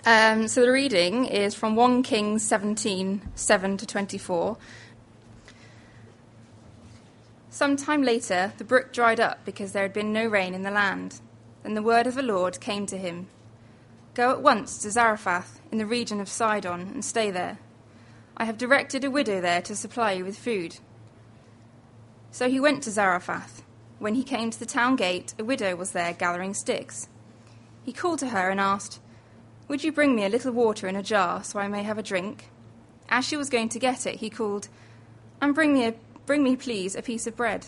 So the reading is from 1 Kings 17, 7 to 24. Some time later, the brook dried up because there had been no rain in the land. Then the word of the Lord came to him. Go at once to Zarephath in the region of Sidon and stay there. I have directed a widow there to supply you with food. So he went to Zarephath. When he came to the town gate, a widow was there gathering sticks. He called to her and asked, Would you bring me a little water in a jar so I may have a drink? As she was going to get it, he called, And bring me, please, a piece of bread.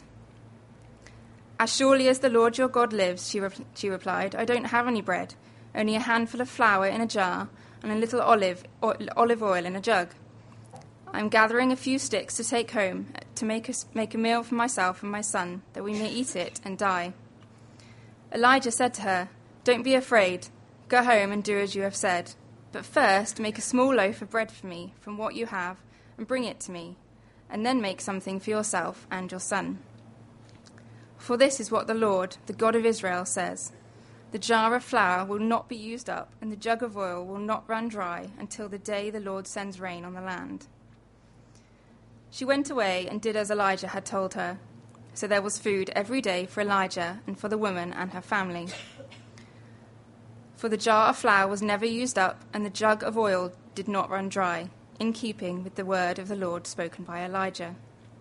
As surely as the Lord your God lives, she replied, I don't have any bread, only a handful of flour in a jar and a little olive oil in a jug. I'm gathering a few sticks to take home to make a meal for myself and my son, that we may eat it and die. Elijah said to her, Don't be afraid. Go home and do as you have said. But first make a small loaf of bread for me from what you have and bring it to me, and then make something for yourself and your son. For this is what the Lord, the God of Israel, says. The jar of flour will not be used up, and the jug of oil will not run dry until the day the Lord sends rain on the land. She went away and did as Elijah had told her. So there was food every day for Elijah and for the woman and her family. For the jar of flour was never used up, and the jug of oil did not run dry, in keeping with the word of the Lord spoken by Elijah.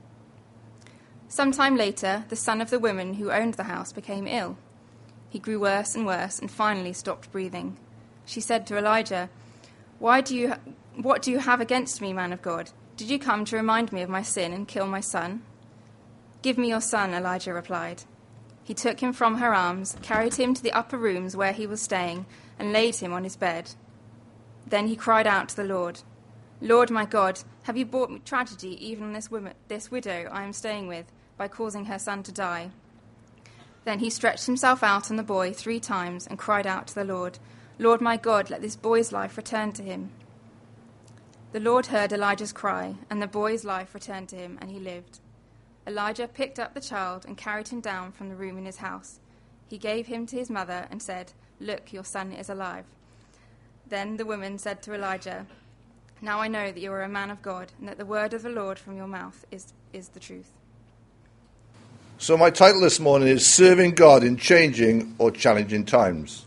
Some time later, the son of the woman who owned the house became ill. He grew worse and finally stopped breathing. She said to Elijah, What do you have against me, man of God? Did you come to remind me of my sin and kill my son? Give me your son, Elijah replied. He took him from her arms, carried him to the upper rooms where he was staying, and laid him on his bed. Then he cried out to the Lord, Lord my God, have you brought me tragedy even on this widow I am staying with, by causing her son to die? Then he stretched himself out on the boy 3 times and cried out to the Lord, Lord my God, let this boy's life return to him. The Lord heard Elijah's cry, and the boy's life returned to him, and he lived. Elijah picked up the child and carried him down from the room in his house. He gave him to his mother and said, Look, your son is alive. Then the woman said to Elijah, Now I know that you are a man of God, and that the word of the Lord from your mouth is the truth. So my title this morning is Serving God in Changing or Challenging Times.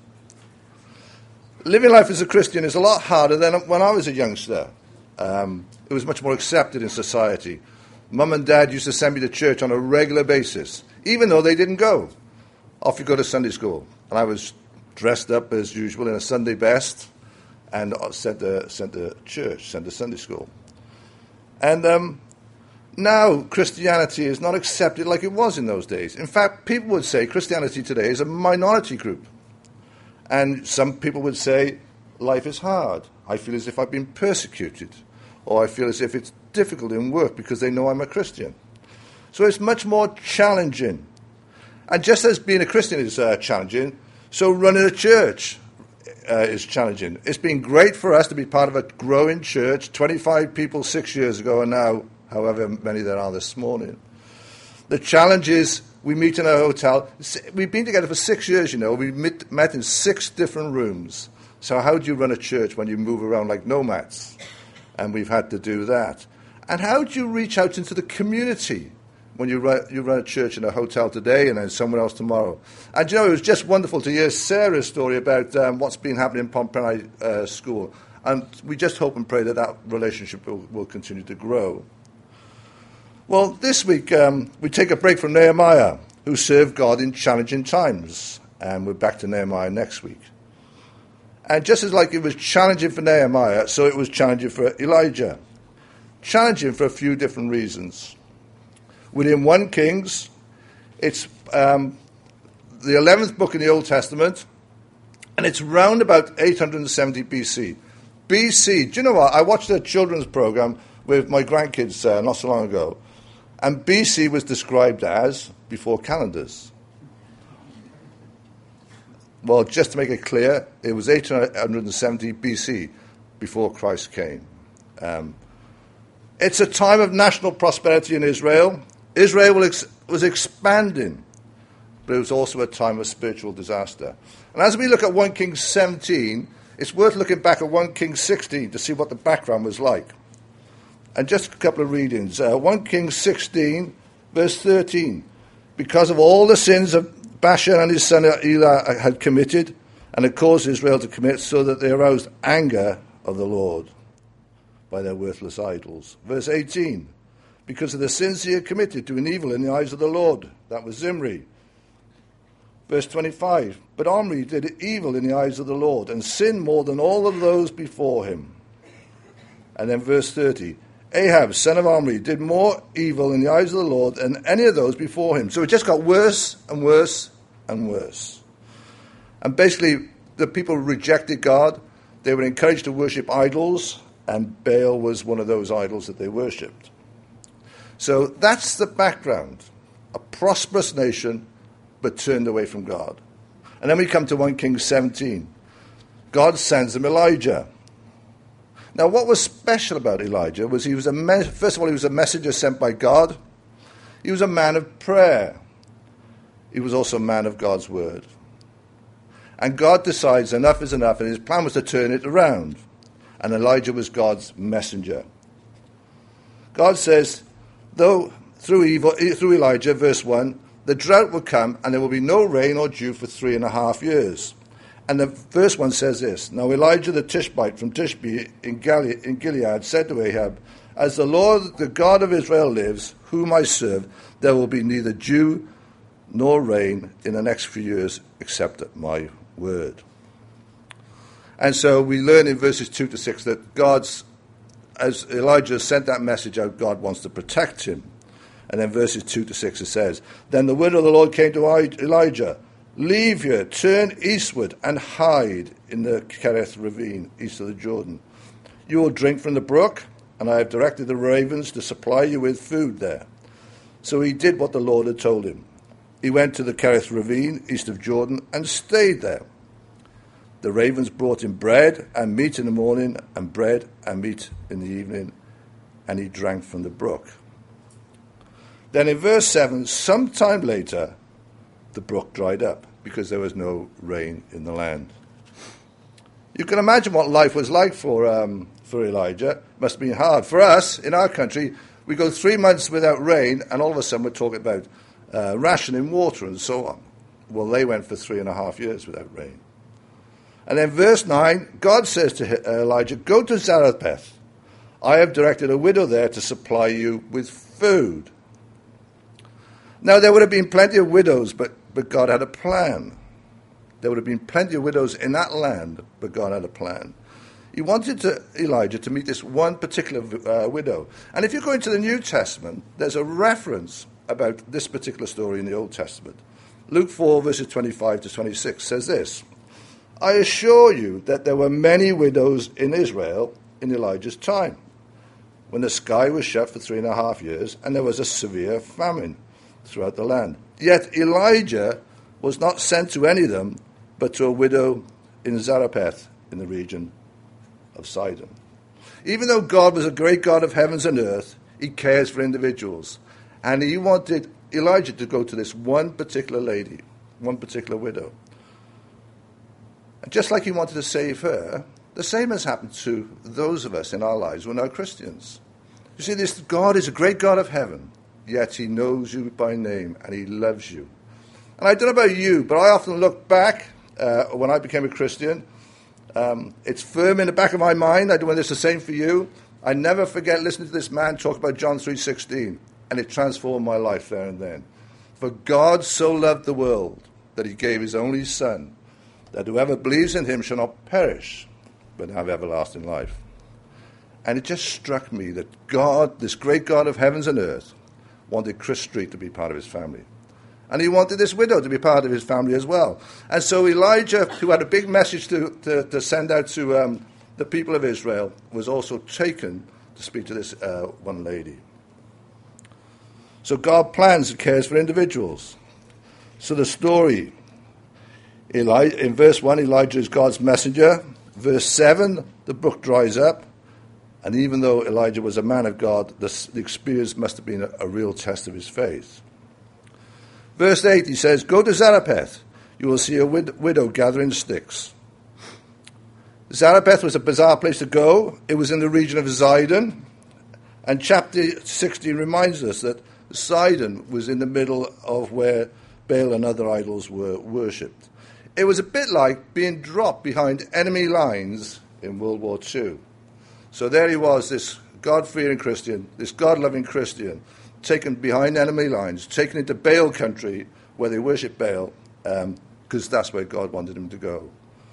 Living life as a Christian is a lot harder than when I was a youngster. It was much more accepted in society. Mum and Dad used to send me to church on a regular basis, even though they didn't go. Off you go to Sunday school. And I was dressed up as usual in a Sunday best and sent to church, sent to Sunday school. And now Christianity is not accepted like it was in those days. In fact, people would say Christianity today is a minority group. And some people would say, life is hard. I feel as if I've been persecuted. Or I feel as if it's difficult in work because they know I'm a Christian. So it's much more challenging. And just as being a Christian is challenging, so running a church is challenging. It's been great for us to be part of a growing church, 25 people 6 years ago, and now however many there are this morning. The challenge is we meet in a hotel. We've been together for 6 years, you know. We met in 6 different rooms. So how do you run a church when you move around like nomads? And we've had to do that. And how do you reach out into the community when you run a church in a hotel today and then somewhere else tomorrow? And you know, it was just wonderful to hear Sarah's story about what's been happening in Pompeii School. And we just hope and pray that that relationship will continue to grow. Well, this week we take a break from Nehemiah, who served God in challenging times. And we're back to Nehemiah next week. And just as like it was challenging for Nehemiah, so it was challenging for Elijah. Challenging for a few different reasons. Within 1 Kings, it's the 11th book in the Old Testament, and it's round about 870 BC. BC, do you know what? I watched a children's program with my grandkids not so long ago, and BC was described as before calendars. Well, just to make it clear, it was 870 BC, before Christ came. It's a time of national prosperity in Israel. Israel was expanding, but it was also a time of spiritual disaster. And as we look at 1 Kings 17, it's worth looking back at 1 Kings 16 to see what the background was like. And just a couple of readings. 1 Kings 16, verse 13. Because of all the sins of Baasha and his son Elah had committed, and had caused Israel to commit, so that they aroused anger of the Lord by their worthless idols. Verse 18. Because of the sins he had committed, doing evil in the eyes of the Lord. That was Zimri. Verse 25. But Omri did evil in the eyes of the Lord, and sinned more than all of those before him. And then verse 30. Ahab, son of Omri, did more evil in the eyes of the Lord than any of those before him. So it just got worse and worse and worse. And basically, the people rejected God. They were encouraged to worship idols, and Baal was one of those idols that they worshipped. So that's the background. A prosperous nation, but turned away from God. And then we come to 1 Kings 17. God sends him Elijah. Now, what was special about Elijah was first of all, he was a messenger sent by God. He was a man of prayer. He was also a man of God's word. And God decides enough is enough, and his plan was to turn it around. And Elijah was God's messenger. God says, though through Elijah, verse 1, the drought will come, and there will be no rain or dew for 3.5 years. And the verse 1 says this, Now Elijah the Tishbite from Tishbe in Gilead said to Ahab, As the Lord, the God of Israel lives, whom I serve, there will be neither dew nor rain in the next few years except at my word. And so we learn in verses 2 to 6 that as Elijah sent that message out, God wants to protect him. And then verses 2 to 6 it says, Then the word of the Lord came to Elijah, Leave here, turn eastward, and hide in the Kerith ravine, east of the Jordan. You will drink from the brook, and I have directed the ravens to supply you with food there. So he did what the Lord had told him. He went to the Kerith ravine, east of Jordan, and stayed there. The ravens brought him bread and meat in the morning, and bread and meat in the evening, and he drank from the brook. Then in verse 7, sometime later, the brook dried up because there was no rain in the land. You can imagine what life was like for Elijah. It must have been hard. For us, in our country, we go 3 months without rain, and all of a sudden we're talking about rationing water and so on. Well, they went for 3.5 years without rain. And then verse 9, God says to Elijah, Go to Zarephath. I have directed a widow there to supply you with food. Now, there would have been plenty of widows, but God had a plan. There would have been plenty of widows in that land, but God had a plan. He wanted Elijah to meet this one particular widow. And if you go into the New Testament, there's a reference about this particular story in the Old Testament. Luke 4, verses 25 to 26 says this, I assure you that there were many widows in Israel in Elijah's time, when the sky was shut for 3.5 years, and there was a severe famine throughout the land. Yet Elijah was not sent to any of them, but to a widow in Zarephath in the region of Sidon. Even though God was a great God of heavens and earth, he cares for individuals. And he wanted Elijah to go to this one particular lady, one particular widow. And just like he wanted to save her, the same has happened to those of us in our lives who are now Christians. You see, this God is a great God of heaven, yet he knows you by name and he loves you. And I don't know about you, but I often look back when I became a Christian. It's firm in the back of my mind. I don't know whether it's the same for you. I never forget listening to this man talk about John 3:16, and it transformed my life there and then. For God so loved the world that he gave his only Son, that whoever believes in him shall not perish, but have everlasting life. And it just struck me that God, this great God of heavens and earth, wanted Chris Street to be part of his family. And he wanted this widow to be part of his family as well. And so Elijah, who had a big message to send out to the people of Israel, was also taken to speak to this one lady. So God plans and cares for individuals. So the story, in verse 1, Elijah is God's messenger. Verse 7, the brook dries up. And even though Elijah was a man of God, the experience must have been a real test of his faith. Verse 8, he says, Go to Zarephath. You will see a widow gathering sticks. Zarephath was a bizarre place to go. It was in the region of Zidon. And chapter 16 reminds us that Sidon was in the middle of where Baal and other idols were worshipped. It was a bit like being dropped behind enemy lines in World War II. So there he was, this God-fearing Christian, this God-loving Christian, taken behind enemy lines, taken into Baal country where they worship Baal, because that's where God wanted him to go.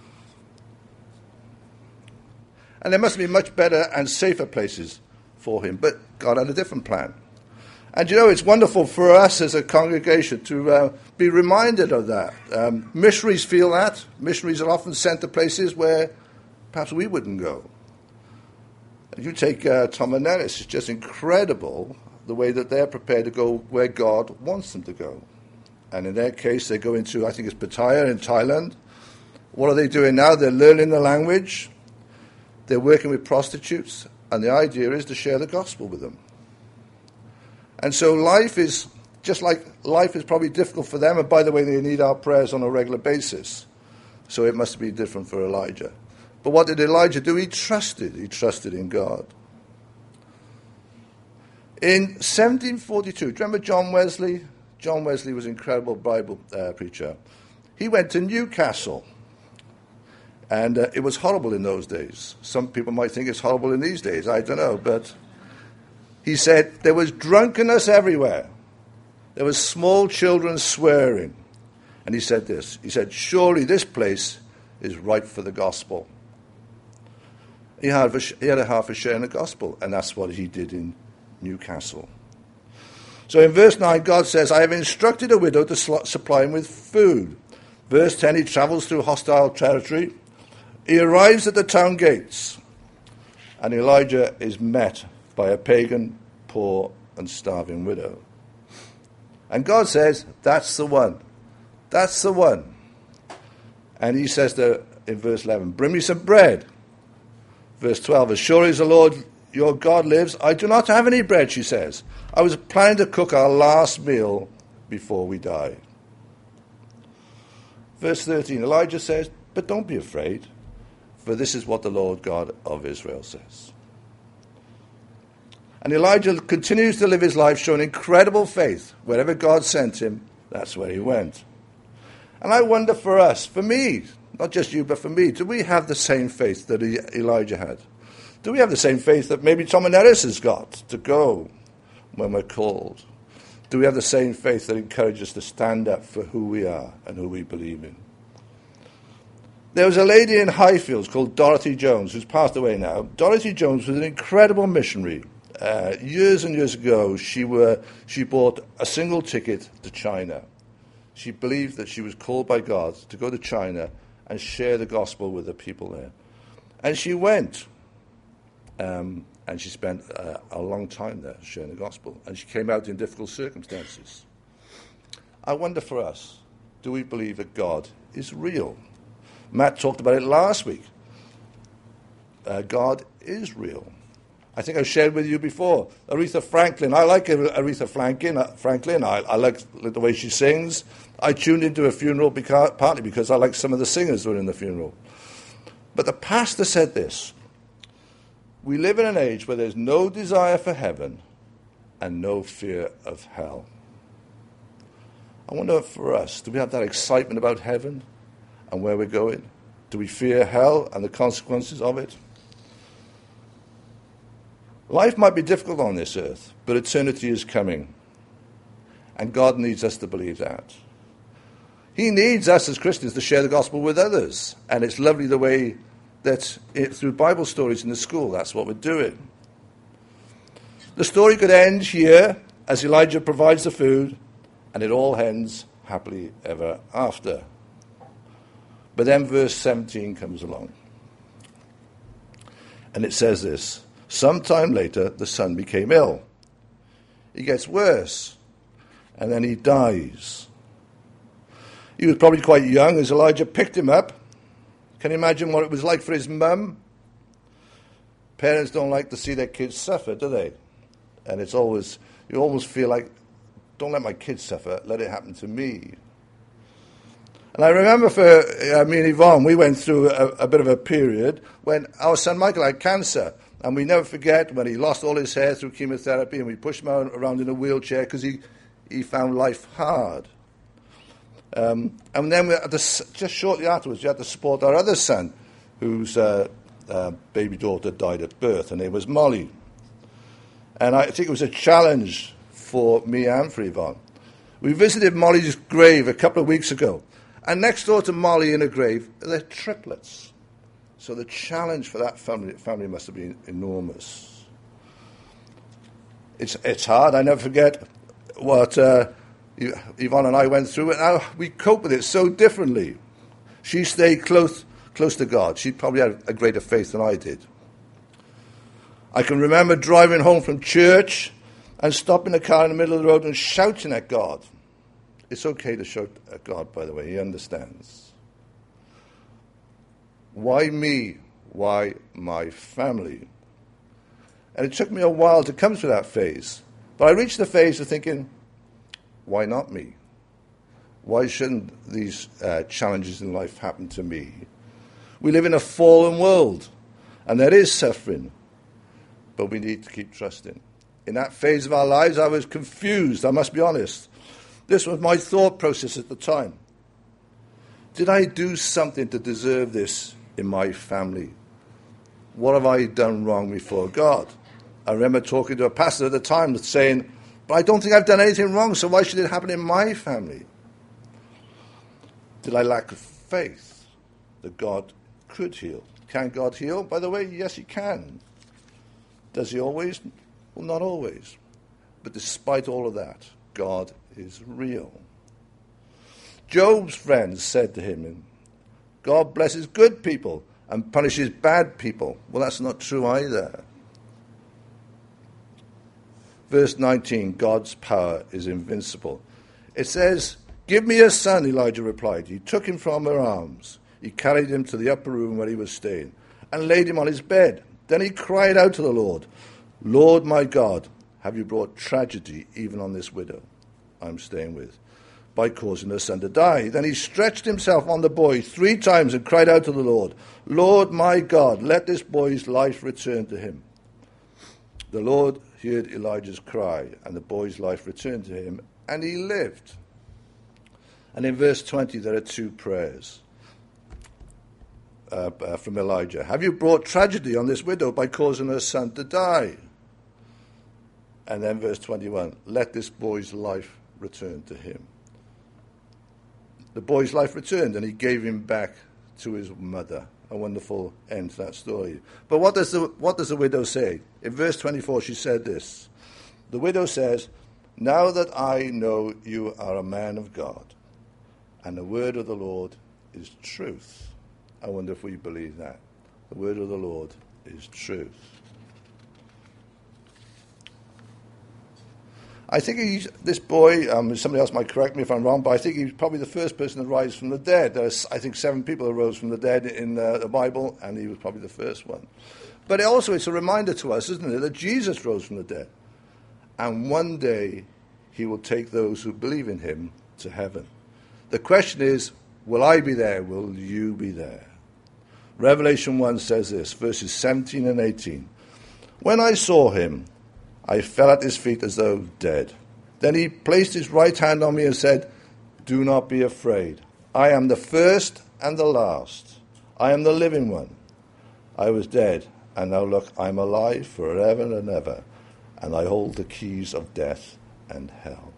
And there must be much better and safer places for him, but God had a different plan. And it's wonderful for us as a congregation to be reminded of that. Missionaries feel that. Missionaries are often sent to places where perhaps we wouldn't go. You take Tom and Nellis, it's just incredible the way that they're prepared to go where God wants them to go. And in their case, they go into, I think it's Pattaya in Thailand. What are they doing now? They're learning the language. They're working with prostitutes. And the idea is to share the gospel with them. And so life is, just like life is probably difficult for them, and by the way, they need our prayers on a regular basis. So it must be different for Elijah. But what did Elijah do? He trusted. He trusted in God. In 1742, do you remember John Wesley? John Wesley was an incredible Bible preacher. He went to Newcastle. And it was horrible in those days. Some people might think it's horrible in these days. I don't know. But he said there was drunkenness everywhere. There was small children swearing. And he said this. He said, surely this place is ripe for the gospel. He had a half a share in the gospel. And that's what he did in Newcastle. So in verse 9, God says, I have instructed a widow to supply him with food. Verse 10, he travels through hostile territory. He arrives at the town gates, and Elijah is met by a pagan, poor, and starving widow. And God says, that's the one. That's the one. And he says to, in verse 11, bring me some bread. Verse 12, as sure as the Lord your God lives, I do not have any bread, she says. I was planning to cook our last meal before we die. Verse 13, Elijah says, but don't be afraid. For this is what the Lord God of Israel says. And Elijah continues to live his life showing incredible faith. Wherever God sent him, that's where he went. And I wonder for us, for me, not just you, but for me, do we have the same faith that Elijah had? Do we have the same faith that maybe Tom and Eris has got to go when we're called? Do we have the same faith that encourages us to stand up for who we are and who we believe in? There was a lady in Highfields called Dorothy Jones, who's passed away now. Dorothy Jones was an incredible missionary. Years and years ago, she bought a single ticket to China. She believed that she was called by God to go to China and share the gospel with the people there. And she went, and she spent a long time there sharing the gospel. And she came out in difficult circumstances. I wonder for us, do we believe that God is real? Matt talked about it last week. God is real. I think I've shared with you before. Aretha Franklin. I like Aretha Franklin. I like the way she sings. I tuned into a funeral partly because I like some of the singers who were in the funeral. But the pastor said this. We live in an age where there's no desire for heaven and no fear of hell. I wonder for us, do we have that excitement about heaven and where we're going? Do we fear hell and the consequences of it? Life might be difficult on this earth, but eternity is coming. And God needs us to believe that. He needs us as Christians to share the gospel with others. And it's lovely the way that through Bible stories in the school, that's what we're doing. The story could end here as Elijah provides the food, and it all ends happily ever after. But then verse 17 comes along. And it says this, sometime later the son became ill. He gets worse, and then he dies. He was probably quite young as Elijah picked him up. Can you imagine what it was like for his mum? Parents don't like to see their kids suffer, do they? And it's always, you almost feel like, don't let my kids suffer, let it happen to me. And I remember for me and Yvonne, we went through a bit of a period when our son Michael had cancer. And we never forget when he lost all his hair through chemotherapy and we pushed him around in a wheelchair because he found life hard. And then just shortly afterwards, we had to support our other son, whose baby daughter died at birth. Her name was Molly. And I think it was a challenge for me and for Yvonne. We visited Molly's grave a couple of weeks ago. And next door to Molly in her grave, they're triplets. So the challenge for that family must have been enormous. It's hard. I never forget what Yvonne and I went through. And how we cope with it so differently. She stayed close to God. She probably had a greater faith than I did. I can remember driving home from church and stopping the car in the middle of the road and shouting at God. It's okay to shout at God, by the way. He understands. Why me? Why my family? And it took me a while to come through that phase. But I reached the phase of thinking, why not me? Why shouldn't these challenges in life happen to me? We live in a fallen world, and there is suffering, but we need to keep trusting. In that phase of our lives, I was confused, I must be honest. This was my thought process at the time. Did I do something to deserve this in my family? What have I done wrong before God? I remember talking to a pastor at the time saying, but I don't think I've done anything wrong, so why should it happen in my family? Did I lack faith that God could heal? Can God heal? By the way, yes, he can. Does he always? Well, not always. But despite all of that, God is real. Job's friends said to him, God blesses good people and punishes bad people. Well, that's not true either. Verse 19, God's power is invincible. It says, give me a son, Elijah replied. He took him from her arms. He carried him to the upper room where he was staying and laid him on his bed. Then he cried out to the Lord, Lord my God, have you brought tragedy even on this widow I'm staying with, by causing her son to die? Then he stretched himself on the boy 3 times and cried out to the Lord, Lord my God, let this boy's life return to him. The Lord heard Elijah's cry, and the boy's life returned to him, and he lived. And in verse 20, there are 2 prayers from Elijah. Have you brought tragedy on this widow by causing her son to die? And then verse 21, let this boy's life return to him. The boy's life returned, and he gave him back to his mother. A wonderful end to that story. But what does the widow say? In verse 24, she said this. The widow says, now that I know you are a man of God, and the word of the Lord is truth. I wonder if we believe that. The word of the Lord is truth. I think this boy, somebody else might correct me if I'm wrong, but I think he's probably the first person to rise from the dead. There's, I think, 7 people who rose from the dead in the Bible, and he was probably the first one. But it's a reminder to us, isn't it, that Jesus rose from the dead. And one day he will take those who believe in him to heaven. The question is, will I be there? Will you be there? Revelation 1 says this, verses 17 and 18. When I saw him, I fell at his feet as though dead. Then he placed his right hand on me and said, do not be afraid. I am the first and the last. I am the living one. I was dead, and now look, I am alive forever and ever, and I hold the keys of death and hell.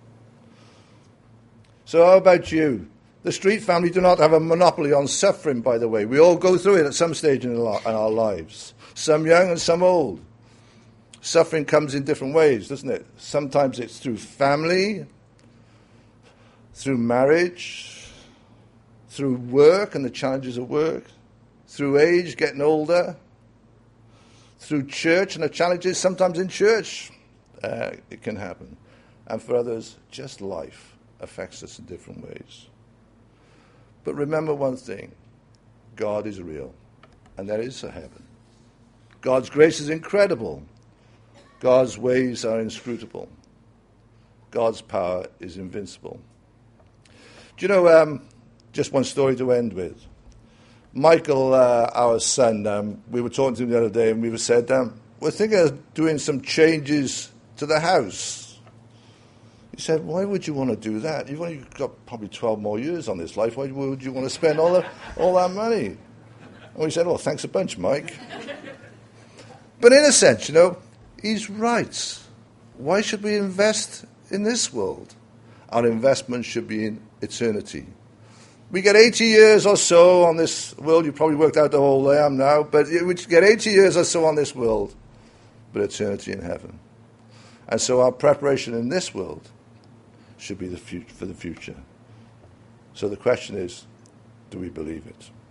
So how about you? The Street family do not have a monopoly on suffering, by the way. We all go through it at some stage in our lives. Some young and some old. Suffering comes in different ways, doesn't it? Sometimes it's through family, through marriage, through work and the challenges of work, through age, getting older, through church and the challenges. Sometimes in church it can happen. And for others, just life affects us in different ways. But remember one thing, God is real, and there is a heaven. God's grace is incredible. God's ways are inscrutable. God's power is invincible. Do you know, Just one story to end with. Michael, our son, we were talking to him the other day, and we said, we're thinking of doing some changes to the house. He said, why would you want to do that? You've only got probably 12 more years on this life. Why would you want to spend all that money? And we said, well, thanks a bunch, Mike. But in a sense, he's right. Why should we invest in this world? Our investment should be in eternity. We get 80 years or so on this world. You probably worked out the whole I am now, but we get 80 years or so on this world, but eternity in heaven. And so our preparation in this world should be for the future. So the question is, do we believe it?